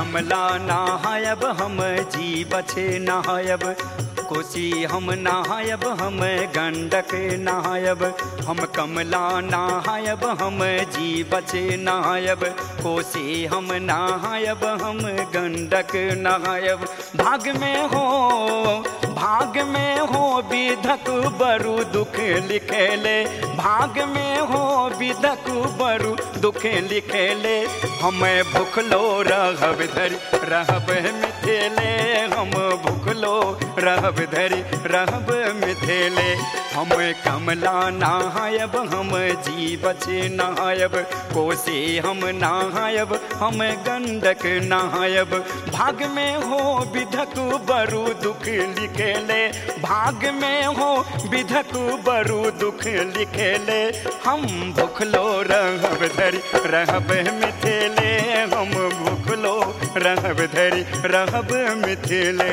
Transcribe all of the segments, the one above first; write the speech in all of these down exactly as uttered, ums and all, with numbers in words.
कमला नहायब हम जी बछे नहायब, कोसी हम नहायब हम गंडक नहायब। हम कमला नहायब हम जी बछे नहायब, कोसी हम नहायब हम गंडक नहायब। भाग में हो भाग में हो विधक बरु दुख लिखेले, भाग में हो विधक बरु दुख लिखेले। हमें भूखलो रहब धरि रहब मिथिले, हम भूखलो रहब धरि रहब मिथिले। हम कमला नहायब हम जी बछे नहायब, कोसी हम नहायब हम गंडक नहायब। भाग में हो विधक बरु दुख लिखेले, भाग में हो विधक बरु दुख लिखेले। हम भूखलो रहब धरि रहब मिथिले, हम भूखलो रहब धरि रहब मिथिले।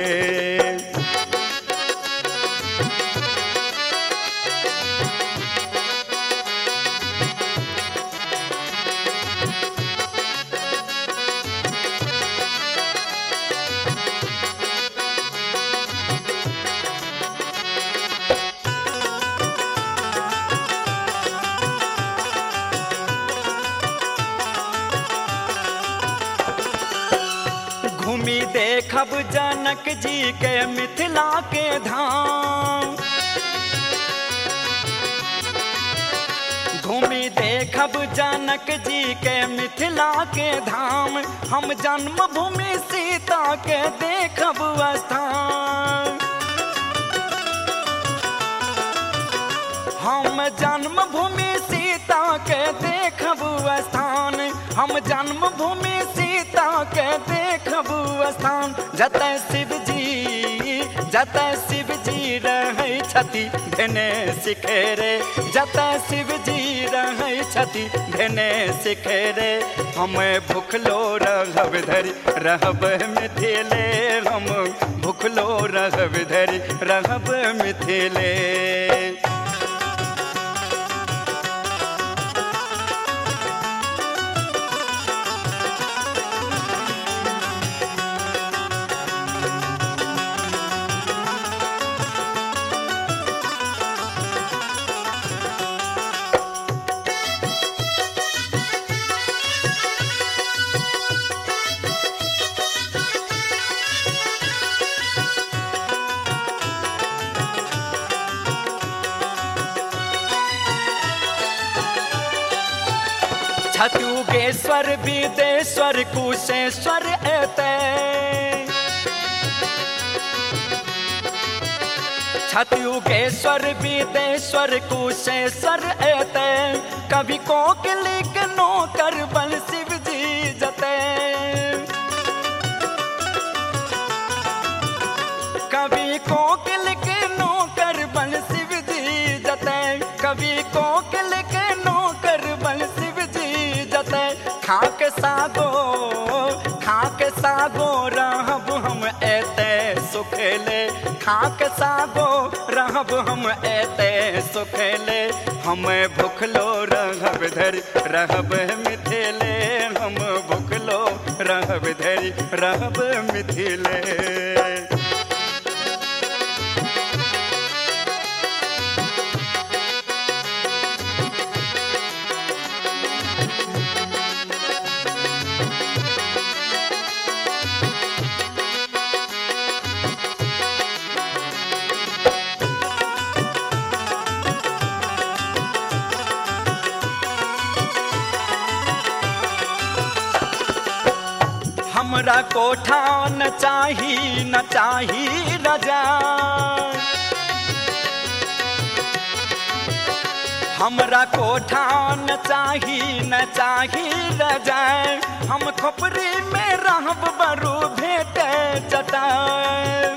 घूमी देखब जनक जी के मिथिला के धाम, घूमी देखब जनक जी के मिथिला के धाम। हम जन्मभूमि सीता के देखब स्थान, हम जन्मभूमि सीता के देखब स्थान, हम जन्मभूमि सीता के देखब स्थान। जतय शिव जी जतय शिव जी रहै छथि भेने सिखेरे, जतय शिव जी रहै छथि भेने सिखेरे। हम भूखलो रहब धरि रहब मिथिले, हम भूखलो रहब धरि रहब मिथिले। छतुगेश्वर विदेश्वर कुशेश्वर एते, छतुगेश्वर विदेश्वर कुशेश्वर एते। कभी कोकिली के नौकर बल शिव जी जते, कभी कोकिल के नौकर बल शिव जी जते, कभी कोकिल के नौकर बल शिव जी जते। खाक सागो खाक सागो रहब हम एते सुखेले, खाक सागो रहब हम एते सुखेले। हम भूखलो रहब धरि रहब मिथिले, हम भूखलो रहब धरि रहब मिथिले। हमरा कोठा न चाही न चाही रजा, हमरा कोठा न चाही न चाही रजा। हम खोपड़ी में रहब बरु भेट चटाई,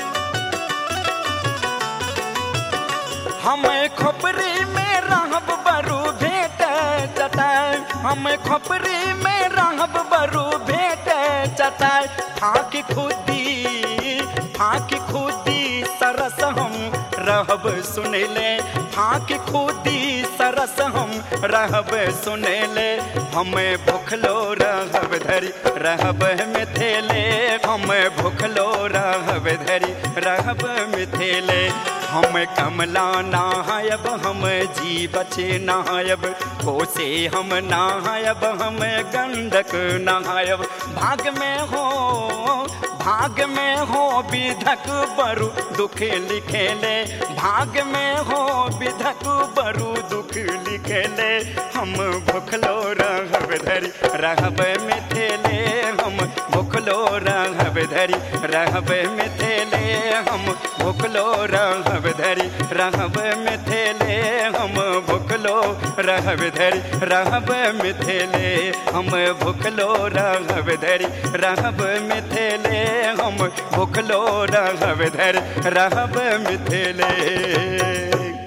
हम खोपड़ी में रहब बरु भेट चटाई, हम खोपड़ी में रहब बरु भेट चटाई। फाँकी खुदी फाँकी खुदी सरस हम रहब सुनले, फाँकी खुदी तरस हम रहब सुनेले हम भूखलो रहब धरी रहब मिथिले हम भूखलो रहब धरी रहब मिथिले हम कमला नहायब हम जी बचे नहायब कोसे हम नहायब हम गंडक नहायब भाग में हो भाग में हो विधक बरु दुख लिखेले भाग में हो विधक बरु दुख लिखेले हम भूखलो रहब धरी रहब मिथिले हम भूखलो रहब धरी रहब मिथिले हम भूखलो रहब धरी रहब मिथिले हम भूखलो रहब धरी रहब मिथिले हम भूखलो रहब धरी रहब मिथिले हम भूखलो रहब धरी रहब मिथिले।